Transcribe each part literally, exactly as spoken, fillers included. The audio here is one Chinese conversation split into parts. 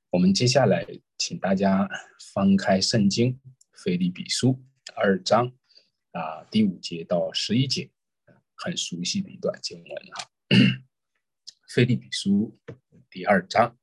我们接下来请大家翻开圣经腓立比书二章啊第五节到十一节，很熟悉的一段经文啊。腓立比书第二章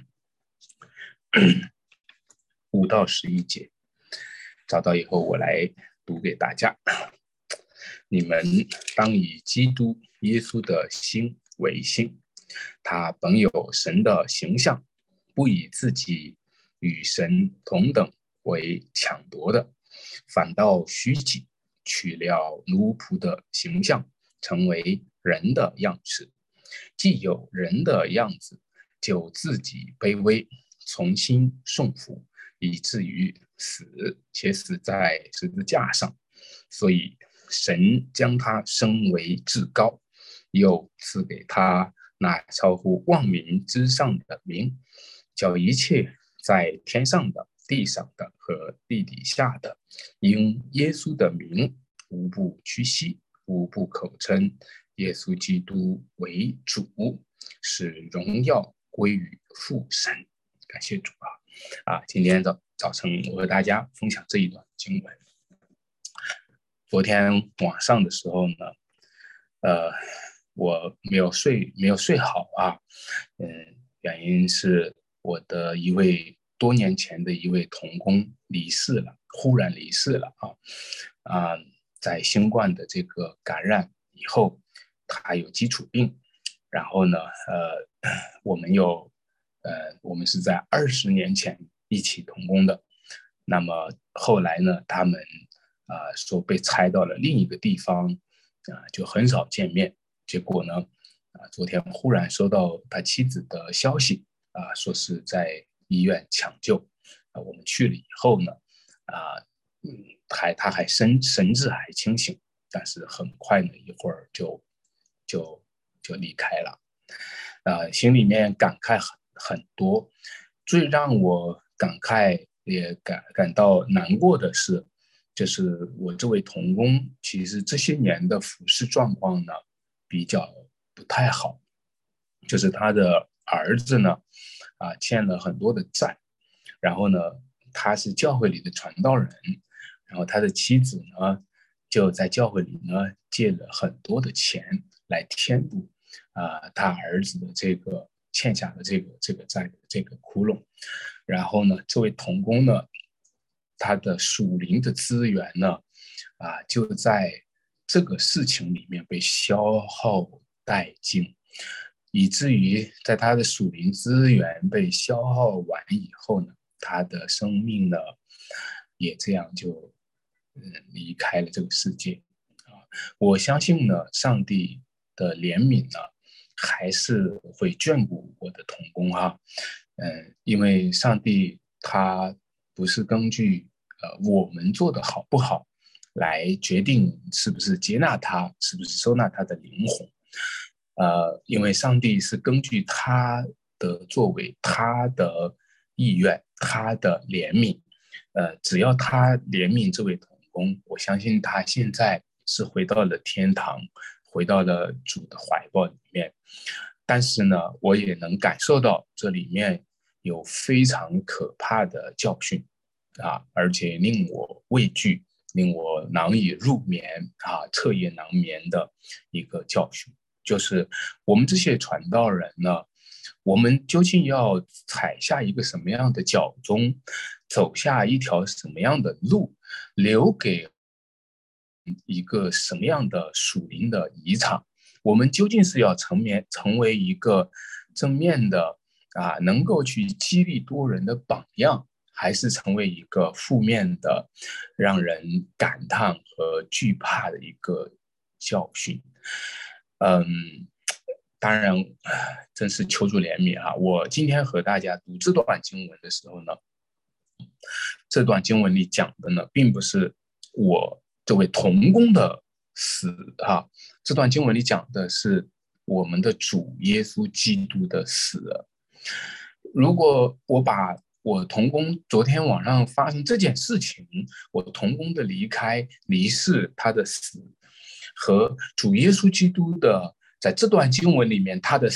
五到十一节，找到以后我来读给大家。你们当以基督耶稣的心为心，他本有神的形象，不以自己与神同等为抢夺的，反倒虚己，取了奴仆的形象，成为人的样式。既有人的样子，就自己卑微，从心顺服，以至于死，且死在十字架上。所以神将他升为至高，又赐给他那超乎万民之上的名，叫一切在天上的、地上的和地底下的，因耶稣的名，无不屈膝，无不口称耶稣基督为主，使荣耀归于父神。感谢主啊！啊，今天早早晨我和大家分享这一段经文。昨天晚上的时候呢，呃，我没有睡，没有睡好啊。嗯，原因是我的一位多年前的一位同工离世了，忽然离世了啊。啊，在新冠的这个感染以后，他有基础病，然后呢，呃，我们有，呃，我们是在二十年前一起同工的，那么后来呢，他们啊、呃、说被拆到了另一个地方，啊、呃、就很少见面。结果呢，啊、呃、昨天忽然收到他妻子的消息，啊、呃、说是在医院抢救，啊、呃、我们去了以后呢，啊、呃、嗯还他还神神志还清醒，但是很快呢一会儿就就就离开了，啊、呃、心里面感慨很很多。最让我感慨也感感到难过的是，就是我这位同工，其实这些年的服侍状况呢比较不太好，就是他的儿子呢啊欠了很多的债，然后呢他是教会里的传道人，然后他的妻子呢就在教会里呢借了很多的钱来填补啊他儿子的这个欠下的这个这个债的这个窟窿。然后呢，这位同工呢，他的属灵的资源呢，啊，就在这个事情里面被消耗殆尽，以至于在他的属灵资源被消耗完以后呢，他的生命呢，也这样就嗯离开了这个世界啊。我相信呢，上帝的怜悯呢，还是会眷顾我的同工哈。嗯，因为上帝他不是根据呃我们做的好不好来决定是不是接纳他，是不是收纳他的灵魂，呃，因为上帝是根据他的作为、他的意愿、他的怜悯，呃，只要他怜悯这位同工，我相信他现在是回到了天堂，回到了主的怀抱里面。但是呢，我也能感受到这里面有非常可怕的教训啊，而且令我畏惧，令我难以入眠啊，彻夜难眠的一个教训，就是我们这些传道人呢，我们究竟要踩下一个什么样的脚踪，走下一条什么样的路，留给一个什么样的属灵的遗产？我们究竟是要成面成为一个正面的啊，能够去激励多人的榜样，还是成为一个负面的，让人感叹和惧怕的一个教训？嗯，当然，真是求主怜悯啊！我今天和大家读这段经文的时候呢，这段经文里讲的呢，并不是我这位同工的死啊，这段经文里讲的是我们的主耶稣基督的死。如果我把我同工昨天晚上发生这件事情，我同工的离开、离世、他的死，和主耶稣基督的在这段经文里面他的死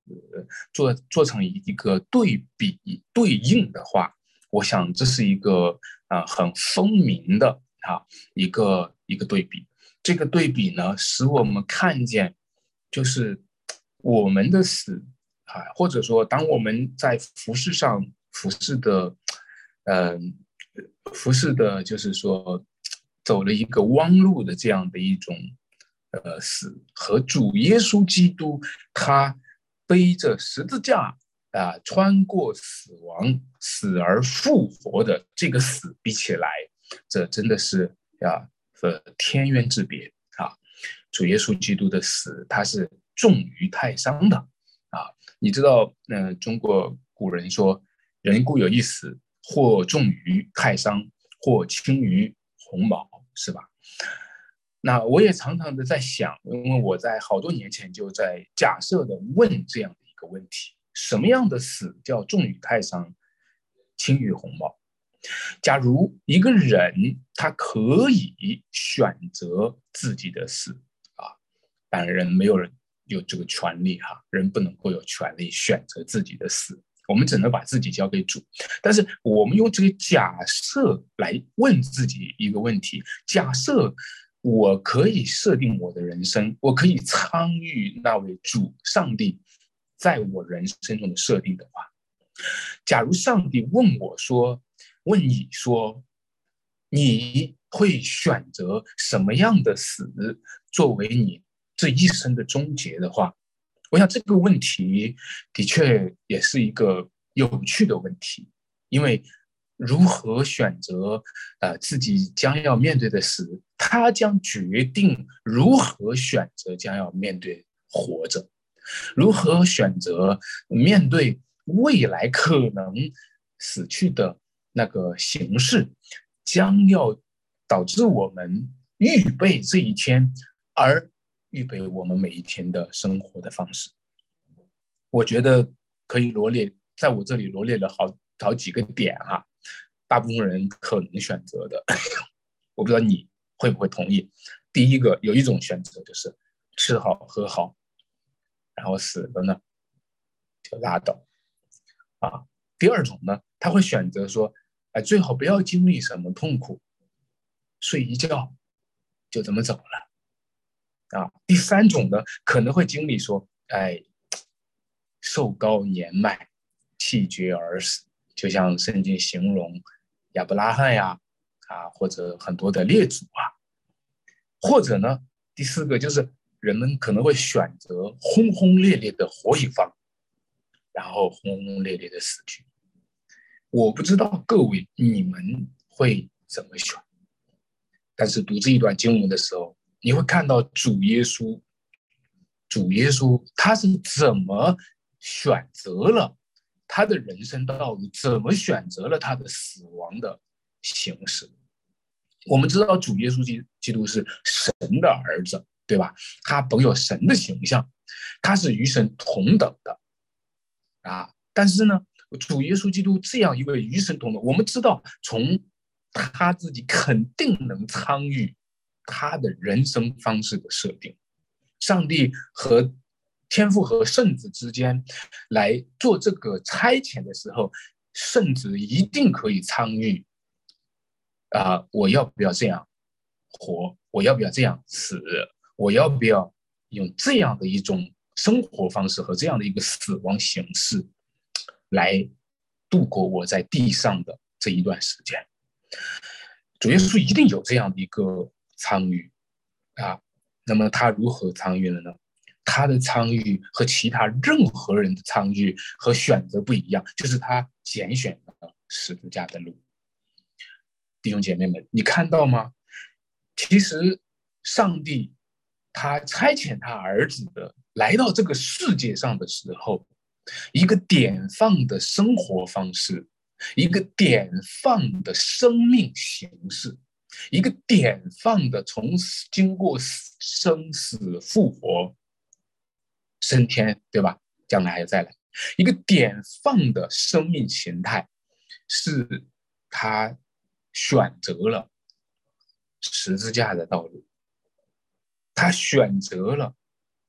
做做成一个对比对应的话，我想这是一个啊、呃、很分明的啊一个一个对比。这个对比呢，使我们看见，就是我们的死啊，或者说当我们在服饰上服饰的，嗯、呃，服饰的，就是说走了一个弯路的这样的一种呃死，和主耶稣基督他背着十字架啊、呃，穿过死亡，死而复活的这个死比起来，这真的是啊，呃，天渊之别啊！主耶稣基督的死，他是重于泰山的啊！你知道，嗯、呃，中国古人说，人固有一死，或重于泰山，或轻于鸿毛，是吧？那我也常常的在想，因为我在好多年前就在假设的问这样的一个问题：什么样的死叫重于泰山，轻于鸿毛？假如一个人他可以选择自己的死啊，当然人没有人有这个权利哈，人不能够有权利选择自己的死，我们只能把自己交给主。但是我们用这个假设来问自己一个问题：假设我可以设定我的人生，我可以参与那位主上帝在我人生中的设定的话，假如上帝问我说，问你说，你会选择什么样的死作为你这一生的终结的话，我想这个问题的确也是一个有趣的问题，因为如何选择呃自己将要面对的死，它将决定如何选择将要面对活着，如何选择面对未来可能死去的那个形式，将要导致我们预备这一天，而预备我们每一天的生活的方式。我觉得可以罗列，在我这里罗列了好好几个点哈，大部分人可能选择的，我不知道你会不会同意。第一个，有一种选择就是吃好喝好，然后死了呢就拉倒啊。第二种呢，他会选择说，哎，最好不要经历什么痛苦，睡一觉就这么走了啊。第三种呢，可能会经历说，哎，寿高年迈，气绝而死，就像圣经形容亚伯拉罕呀，啊，或者很多的列祖啊，或者呢，第四个就是人们可能会选择轰轰烈烈的活一方，然后轰轰烈烈的死去。我不知道各位你们会怎么选，但是读这一段经文的时候，你会看到主耶稣，主耶稣他是怎么选择了他的人生道路，怎么选择了他的死亡的形式。我们知道主耶稣基督是神的儿子，对吧？他本有神的形象，他是与神同等的啊。但是呢，主耶稣基督这样一位与神同等，我们知道从他自己肯定能参与他的人生方式的设定。上帝和天父和圣子之间来做这个差遣的时候，圣子一定可以参与啊、呃！我要不要这样活？我要不要这样死？我要不要用这样的一种生活方式和这样的一个死亡形式来度过我在地上的这一段时间？主耶稣一定有这样的一个参与啊。那么他如何参与了呢？他的参与和其他任何人的参与和选择不一样，就是他拣选了十字架的路。弟兄姐妹们，你看到吗？其实上帝他差遣他儿子的来到这个世界上的时候，一个典范的生活方式，一个典范的生命形式，一个典范的从经过生死复活升天，对吧？将来还要再来，一个典范的生命形态，是他选择了十字架的道路，他选择了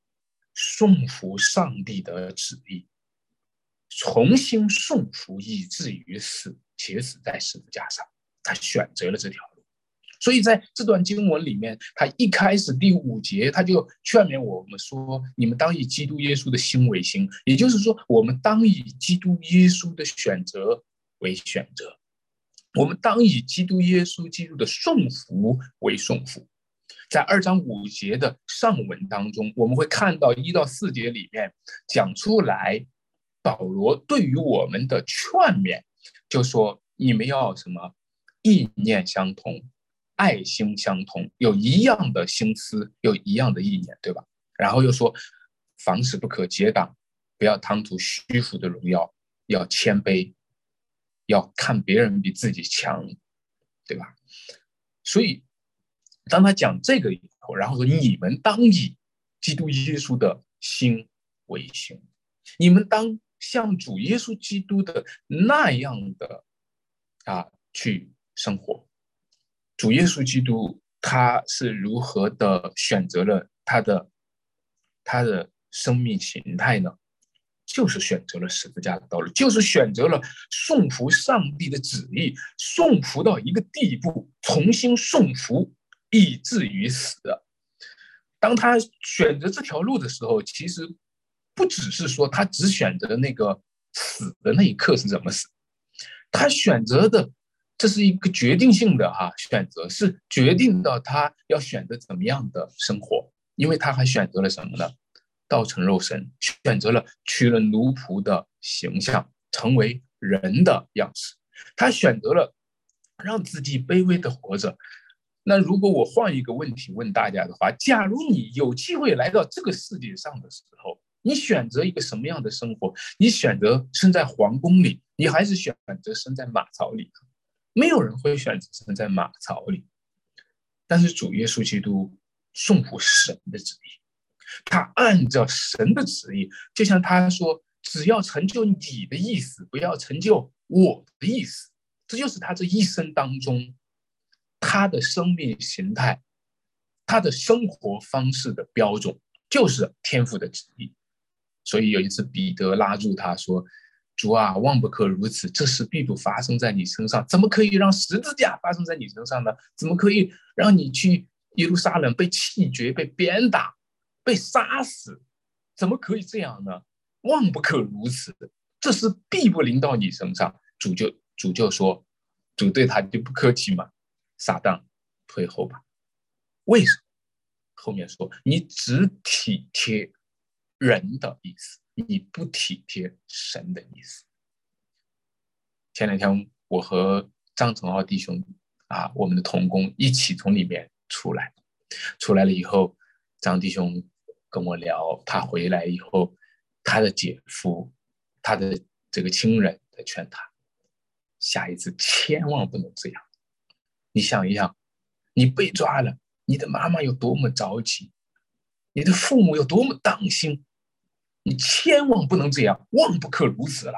顺服上帝的旨意，重新顺服以至于死，且死在十字架上。他选择了这条路。所以在这段经文里面，他一开始第五节他就劝勉我们说，你们当以基督耶稣的心为心，也就是说我们当以基督耶稣的选择为选择，我们当以基督耶稣基督的顺服为顺服。在二章五节的上文当中，我们会看到一到四节里面讲出来，保罗对于我们的劝勉，就说你们要什么意念相同，爱心相同，有一样的心思，有一样的意念，对吧？然后又说凡事不可结党，不要贪图虚浮的荣耀，要谦卑，要看别人比自己强，对吧？所以当他讲这个以后，然后说你们当以基督耶稣的心为心，你们当像主耶稣基督的那样的啊去生活。主耶稣基督他是如何的选择了他的他的生命形态呢？就是选择了十字架的道路，就是选择了顺服上帝的旨意，顺服到一个地步，重新顺服以至于死。当他选择这条路的时候，其实不只是说他只选择那个死的那一刻是怎么死，他选择的这是一个决定性的哈、啊、选择，是决定到他要选择怎么样的生活，因为他还选择了什么呢？道成肉身，选择了取了奴仆的形象，成为人的样式。他选择了让自己卑微的活着。那如果我换一个问题问大家的话，假如你有机会来到这个世界上的时候，你选择一个什么样的生活？你选择生在皇宫里，你还是选择生在马槽里？没有人会选择生在马槽里。但是主耶稣基督顺服神的旨意，他按照神的旨意，就像他说，只要成就你的意思，不要成就我的意思。这就是他这一生当中他的生命形态，他的生活方式的标准，就是天父的旨意。所以有一次彼得拉住他说，主啊，万不可如此，这事必不发生在你身上，怎么可以让十字架发生在你身上呢？怎么可以让你去耶路撒冷被弃绝，被鞭打，被杀死？怎么可以这样呢？万不可如此，这事必不临到你身上。主就主就说，主对他就不客气嘛，撒旦退后吧。为什么？后面说你只体贴人的意思，你不体贴神的意思。前两天我和张成浩弟兄啊，我们的同工一起从里面出来，出来了以后，张弟兄跟我聊，他回来以后，他的姐夫，他的这个亲人在劝他，下一次千万不能这样。你想一想，你被抓了，你的妈妈有多么着急，你的父母有多么当心，你千万不能这样，万不可如此了。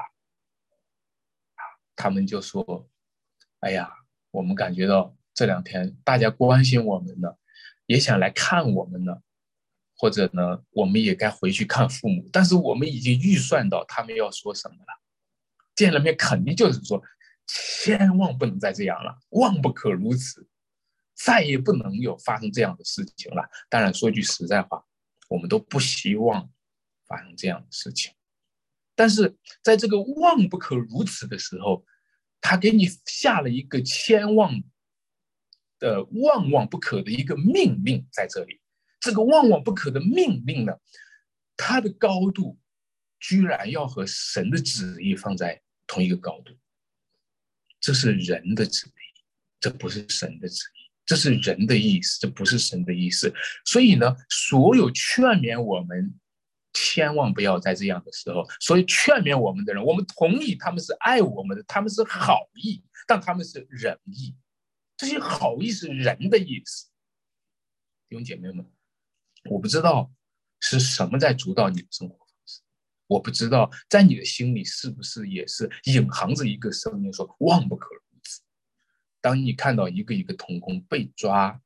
他们就说，哎呀，我们感觉到这两天大家关心我们呢，也想来看我们呢，或者呢，我们也该回去看父母，但是我们已经预算到他们要说什么了。见了面肯定就是说，千万不能再这样了，万不可如此，再也不能有发生这样的事情了。当然说句实在话，我们都不希望发生这样的事情，但是在这个万不可如此的时候，他给你下了一个千万的万万不可的一个命令在这里。这个万万不可的命令呢，它的高度居然要和神的旨意放在同一个高度。这是人的旨意，这不是神的旨意，这是人的意思，这不是神的意思。所以呢，所有劝勉我们千万不要在这样的时候，所以劝勉我们的人，我们同意他们是爱我们的，他们是好意，但他们是仁义。这些好意是人的意思。弟兄姐妹们，我不知道是什么在主导你的生活方式，我不知道在你的心里是不是也是隐含着一个声音说万不可如此。当你看到一个一个同工被抓、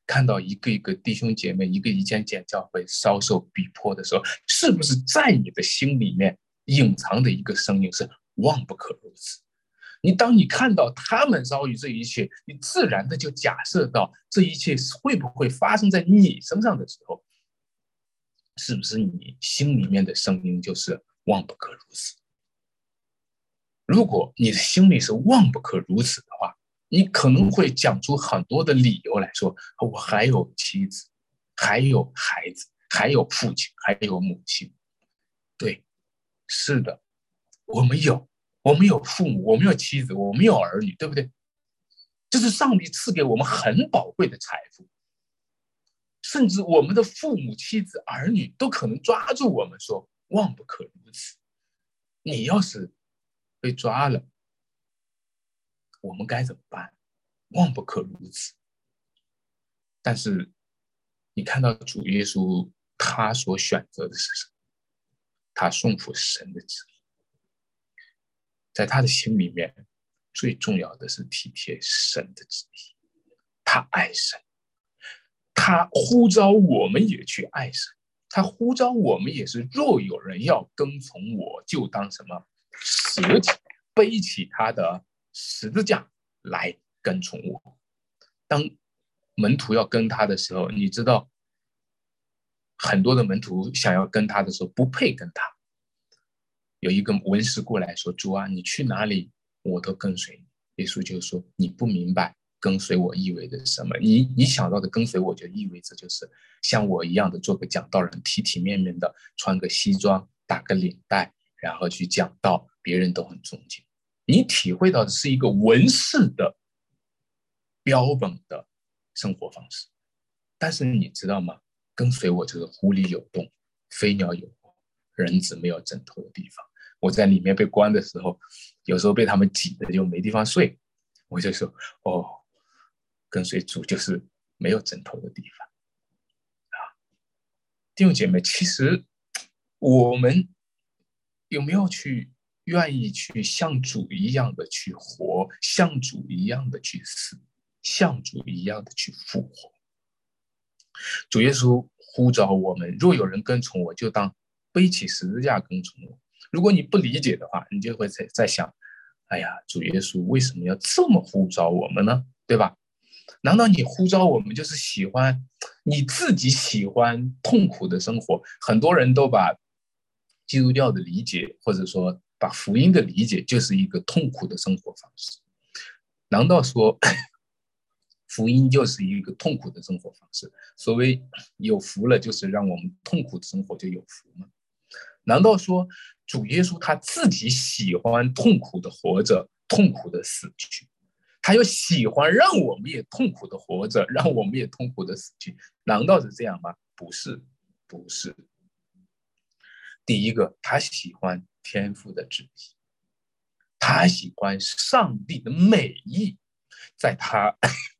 看到一个一个弟兄姐妹，一个一间间教会遭受逼迫的时候，是不是在你的心里面隐藏的一个声音是万不可如此？你当你看到他们遭遇这一切，你自然的就假设到这一切会不会发生在你身上的时候，是不是你心里面的声音就是万不可如此？如果你的心里是万不可如此的话，你可能会讲出很多的理由来说，我还有妻子，还有孩子，还有父亲，还有母亲。对，是的，我们有，我们有父母，我们有妻子，我们有儿女，对不对？这是上帝赐给我们很宝贵的财富，甚至我们的父母、妻子、儿女都可能抓住我们说，万不可如此。你要是被抓了，我们该怎么办？万不可如此。但是你看到主耶稣他所选择的是什么？他顺服神的旨意，在他的心里面最重要的是体贴神的旨意。他爱神，他呼召我们也去爱神，他呼召我们也是，若有人要跟从我，就当什么？舍己，背起他的十字架来跟从我。当门徒要跟他的时候，你知道很多的门徒想要跟他的时候不配跟他。有一个文士过来说，主啊，你去哪里我都跟随你。耶稣就说，你不明白跟随我意味着什么。你你想到的跟随我就意味着就是像我一样的做个讲道人，体体面面的穿个西装打个领带，然后去讲道，别人都很尊敬。你体会到的是一个文士的标本的生活方式。但是你知道吗？跟随我就是狐狸有洞，飞鸟有窝，人子没有枕头的地方。我在里面被关的时候，有时候被他们挤的就没地方睡，我就说，哦，跟随主就是没有枕头的地方啊。弟兄姐妹，其实我们有没有去愿意去像主一样的去活，像主一样的去死，像主一样的去复活？主耶稣呼召我们，若有人跟从我，就当背起十字架跟从我。如果你不理解的话，你就会在在想，哎呀，主耶稣为什么要这么呼召我们呢？对吧？难道你呼召我们就是喜欢你自己喜欢痛苦的生活？很多人都把基督教的理解，或者说把福音的理解，就是一个痛苦的生活方式。难道说福音就是一个痛苦的生活方式？所谓有福了，就是让我们痛苦的生活就有福吗？难道说主耶稣他自己喜欢痛苦的活着，痛苦的死去？他又喜欢让我们也痛苦的活着，让我们也痛苦的死去？难道是这样吗？不是，不是。第一个，他喜欢天父的旨意，他喜欢上帝的美意，在他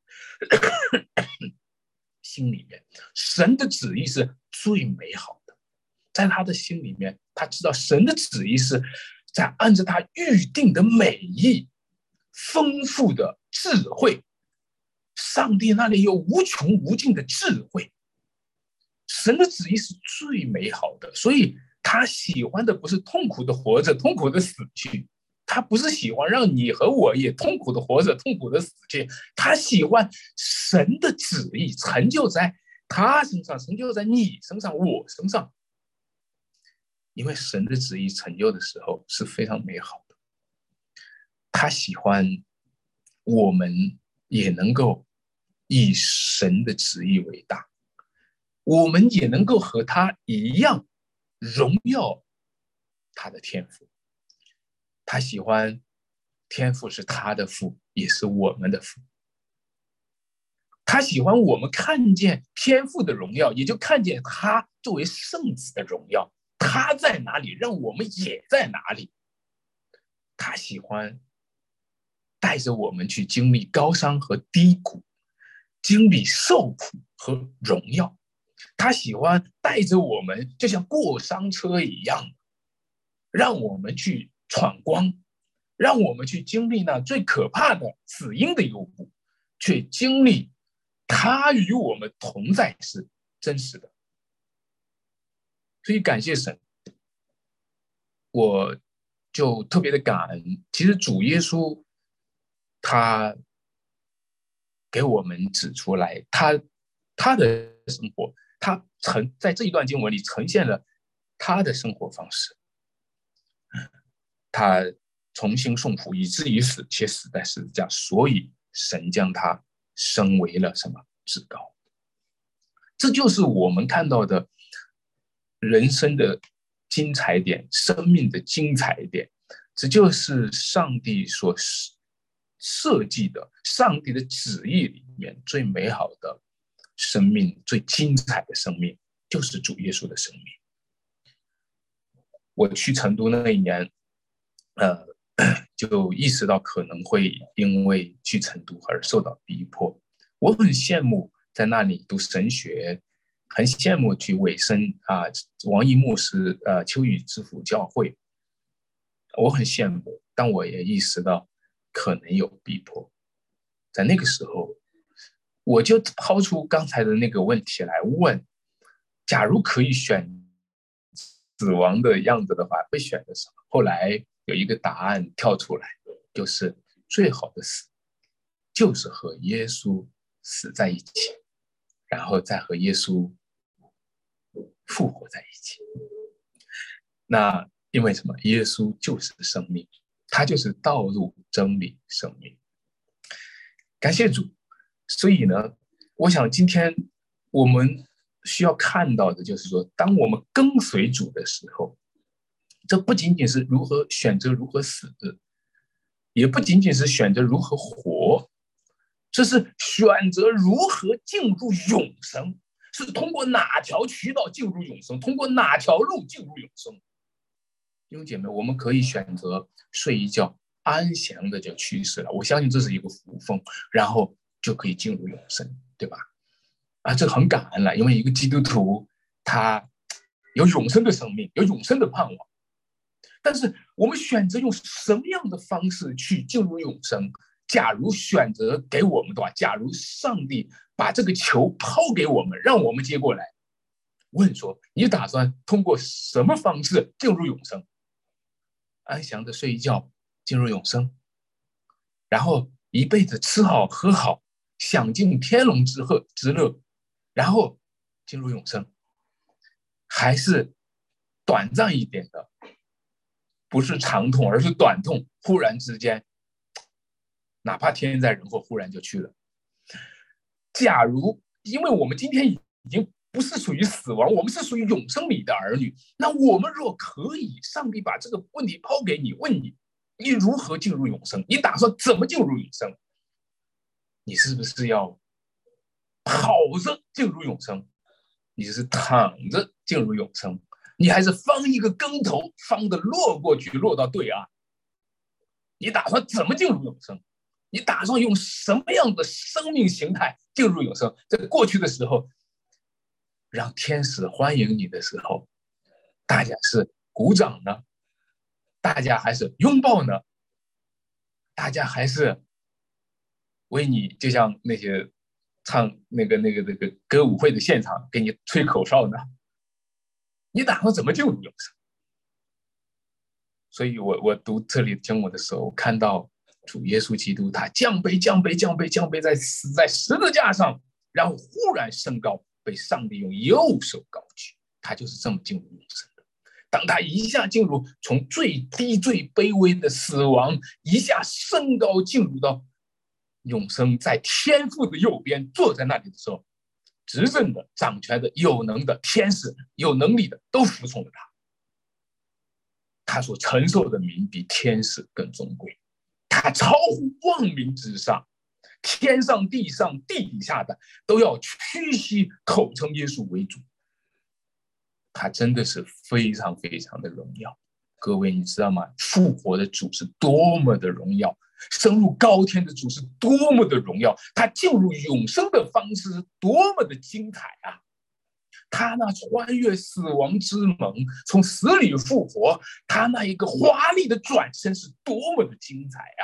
心里面，神的旨意是最美好的。在他的心里面，他知道神的旨意是在按照他预定的美意，丰富的智慧。上帝那里有无穷无尽的智慧，神的旨意是最美好的，所以他喜欢的不是痛苦的活着，痛苦的死去。他不是喜欢让你和我也痛苦的活着，痛苦的死去。他喜欢神的旨意成就在他身上，成就在你身上，我身上。因为神的旨意成就的时候是非常美好的。他喜欢我们也能够以神的旨意为大，我们也能够和他一样荣耀他的天父。他喜欢天父是他的父，也是我们的父。他喜欢我们看见天父的荣耀，也就看见他作为圣子的荣耀。他在哪里，让我们也在哪里。他喜欢带着我们去经历高山和低谷，经历受苦和荣耀。他喜欢带着我们就像过山车一样，让我们去闯关，让我们去经历那最可怕的死荫的幽谷，去经历他与我们同在是真实的。所以感谢神，我就特别的感恩。其实主耶稣他给我们指出来，他他的生活，他呈在这一段经文里呈现了他的生活方式。他重新受苦，以至于死，且死在十字架，所以神将他升为了什么？至高。这就是我们看到的人生的精彩点，生命的精彩点。这就是上帝所设计的，上帝的旨意里面最美好的生命，最精彩的生命，就是主耶稣的生命。我去成都那一年，呃，就意识到可能会因为去成都而受到逼迫。我很羡慕在那里读神学，很羡慕去委身啊，王一牧师呃秋雨之府教会，我很羡慕，但我也意识到可能有逼迫。在那个时候，我就抛出刚才的那个问题来问：假如可以选死亡的样子的话，会选择什么？后来有一个答案跳出来，就是最好的死就是和耶稣死在一起，然后再和耶稣复活在一起。那因为什么？耶稣就是生命，他就是道路、真理、生命。感谢主。所以呢，我想今天我们需要看到的就是说，当我们跟随主的时候，这不仅仅是如何选择如何死，也不仅仅是选择如何活，这是选择如何进入永生，是通过哪条渠道进入永生，通过哪条路进入永生。弟兄姐妹，我们可以选择睡一觉，安详的就去世了，我相信这是一个福分，然后就可以进入永生，对吧？啊，这很感恩了，因为一个基督徒他有永生的生命，有永生的盼望。但是我们选择用什么样的方式去进入永生？假如选择给我们的话，假如上帝把这个球抛给我们，让我们接过来，问说你打算通过什么方式进入永生？安详的睡一觉进入永生，然后一辈子吃好喝好，享尽天伦之乐之乐，然后进入永生，还是短暂一点的，不是长痛而是短痛，忽然之间哪怕天灾人祸忽然就去了。假如因为我们今天已经不是属于死亡，我们是属于永生里的儿女，那我们若可以，上帝把这个问题抛给你，问你你如何进入永生，你打算怎么进入永生？你是不是要跑着进入永生？你是躺着进入永生？你还是放一个跟头，放的落过去，落到对岸？你打算怎么进入永生？你打算用什么样的生命形态进入永生？在过去的时候，让天使欢迎你的时候，大家是鼓掌呢？大家还是拥抱呢？大家还是为你，就像那些唱那个那个那个歌舞会的现场给你吹口哨呢？你打算怎么进入永生？所以我我读这里经文的时候，看到主耶稣基督他降杯降杯降杯降杯，在死在十字架上，然后忽然升高，被上帝用右手高举，他就是这么进入永生的。当他一下进入从最低最卑微的死亡，一下升高进入到永生，在天父的右边坐在那里的时候，执政的、掌权的、有能的天使、有能力的都服从了他。他所承受的名比天使更尊贵，他超乎万民之上，天上地上地底下的都要屈膝口称耶稣为主。他真的是非常非常的荣耀。各位你知道吗？复活的主是多么的荣耀，升入高天的主是多么的荣耀，他进入永生的方式是多么的精彩啊！他那穿越死亡之门，从死里复活，他那一个华丽的转身是多么的精彩啊！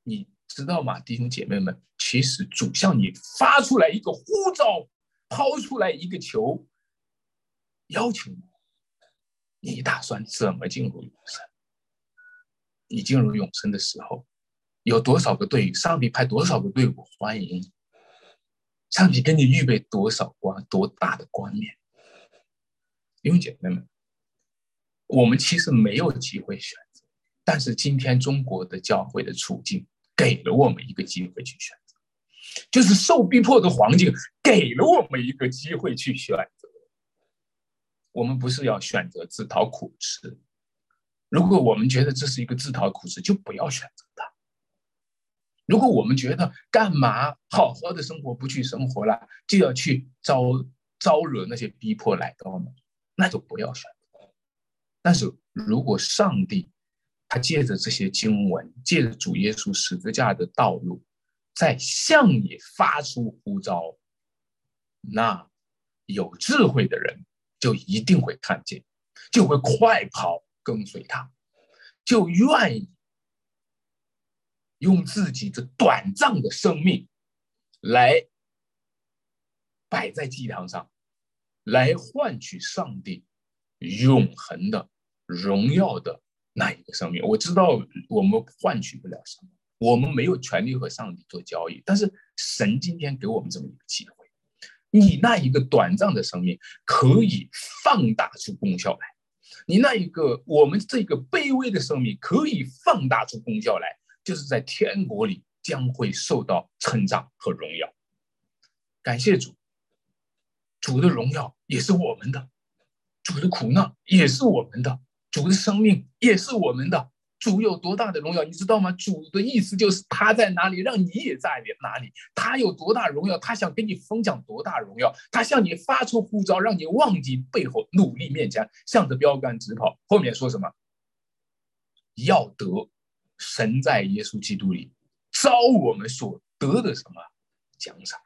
你知道吗，弟兄姐妹们？其实主向你发出来一个呼召，抛出来一个球，要求你，你打算怎么进入永生？你进入永生的时候，有多少个队伍？上帝派多少个队伍欢迎你？上帝给你预备多少光，多大的冠冕？弟兄姐妹们，我们其实没有机会选择，但是今天中国的教会的处境给了我们一个机会去选择，就是受逼迫的环境给了我们一个机会去选择。我们不是要选择自讨苦吃，如果我们觉得这是一个自讨苦吃，就不要选择它。如果我们觉得干嘛好好的生活不去生活了，就要去招招惹那些逼迫来到呢，那就不要选择。但是如果上帝他借着这些经文，借着主耶稣十字架的道路，在向你发出呼召，那有智慧的人就一定会看见，就会快跑跟随他，就愿意用自己的短暂的生命来摆在祭坛上，来换取上帝永恒的荣耀的那一个生命。我知道我们换取不了什么，我们没有权利和上帝做交易，但是神今天给我们这么一个机会，你那一个短暂的生命可以放大出功效来，你那一个我们这个卑微的生命可以放大出功效来，就是在天国里将会受到成长和荣耀。感谢主，主的荣耀也是我们的，主的苦难也是我们的，主的生命也是我们的。主有多大的荣耀，你知道吗？主的意思就是他在哪里，让你也在哪里。他有多大荣耀，他想跟你分享多大荣耀。他向你发出呼召，让你忘记背后，努力面前，向着标杆直跑。后面说什么？要得神在耶稣基督里招我们所得的什么奖赏。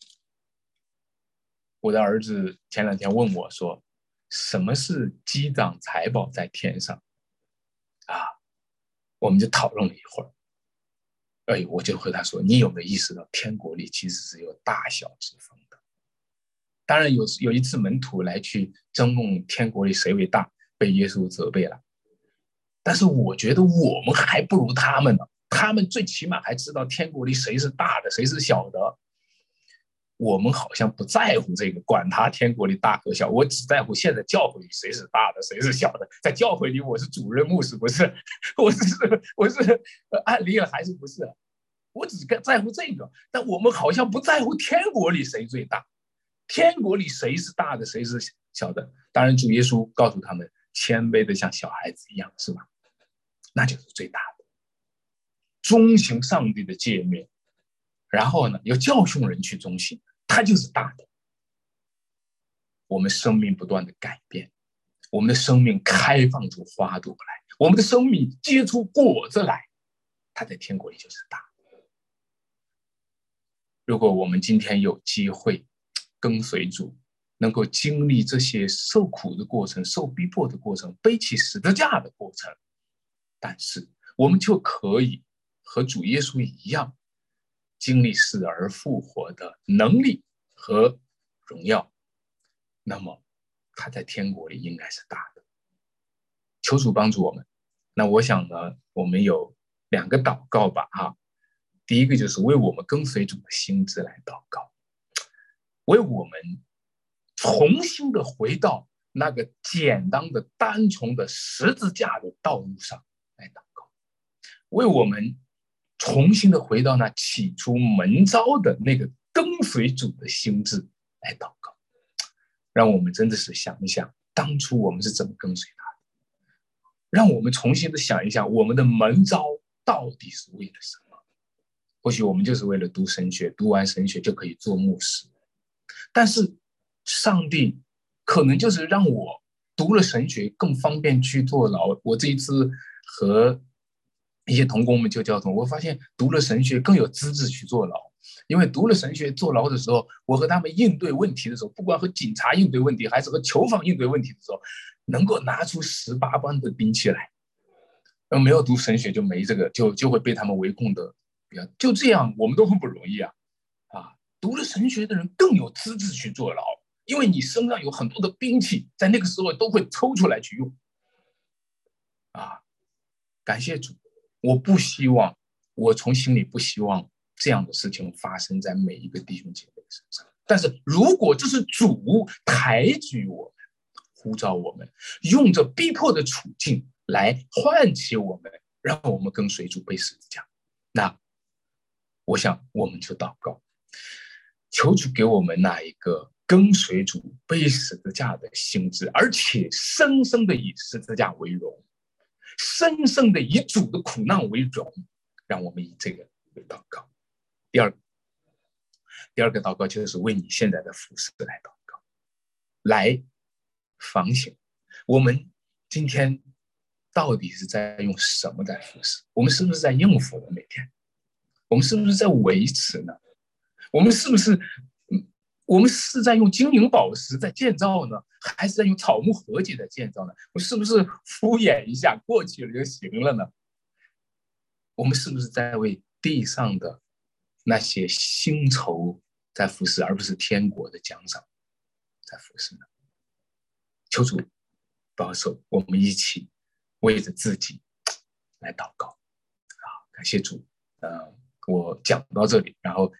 我的儿子前两天问我说，什么是积攒财宝在天上啊？我们就讨论了一会儿，哎，我就和他说，你有没有意识到天国里其实是有大小之分的？当然有有一次门徒来去争论天国里谁为大，被耶稣责备了，但是我觉得我们还不如他们呢，他们最起码还知道天国里谁是大的谁是小的。我们好像不在乎这个，管他天国里大和小，我只在乎现在教会里谁是大的谁是小的。在教会里我是主任牧师，不是我是我是按理了还是不是，我只在乎这个。但我们好像不在乎天国里谁最大，天国里谁是大的谁是小的。当然主耶稣告诉他们，谦卑的像小孩子一样，是吧？那就是最大的，遵行上帝的诫命，然后呢，要教训人去忠心，它就是大的。我们生命不断的改变，我们的生命开放出花朵来，我们的生命结出果子来，它在天国里就是大的。如果我们今天有机会跟随主，能够经历这些受苦的过程、受逼迫的过程、背起十字架的过程，但是我们就可以和主耶稣一样，经历死而复活的能力和荣耀，那么他在天国里应该是大的。求主帮助我们。那我想呢，我们有两个祷告吧哈。第一个就是为我们跟随主的心志来祷告，为我们重新的回到那个简单的单纯的十字架的道路上来祷告，为我们重新的回到那起初蒙召的那个跟随主的心志来祷告，让我们真的是想一想当初我们是怎么跟随他的，让我们重新的想一想我们的蒙召到底是为了什么。或许我们就是为了读神学，读完神学就可以做牧师，但是上帝可能就是让我读了神学更方便去坐牢。我这一次和一些同工们就交通，我发现读了神学更有资质去坐牢，因为读了神学坐牢的时候，我和他们应对问题的时候，不管和警察应对问题还是和囚犯应对问题的时候，能够拿出十八般的兵器来。没有读神学就没这个，就就会被他们围攻的不要就这样，我们都很不容易啊！啊，读了神学的人更有资质去坐牢，因为你身上有很多的兵器，在那个时候都会抽出来去用。啊，感谢主，我不希望，我从心里不希望这样的事情发生在每一个弟兄姐妹身上。但是如果这是主抬举我们，呼召我们，用着逼迫的处境来唤起我们，让我们跟随主背十字架，那我想我们就祷告，求主给我们那一个跟随主背十字架的心智，而且深深的以十字架为荣，深深的以主的苦难为荣，让我们以这个为祷告。第二个，第二个祷告就是为你现在的服事来祷告，来反省我们今天到底是在用什么在服事？我们是不是在应付呢？每天，我们是不是在维持呢？我们是不是，我们是在用金银宝石在建造呢，还是在用草木和解在建造呢？我是不是敷衍一下过去了就行了呢？我们是不是在为地上的那些薪酬在服事，而不是天国的奖赏在服事呢？求主保守我们一起为着自己来祷告。好，感谢主。呃，我讲到这里，然后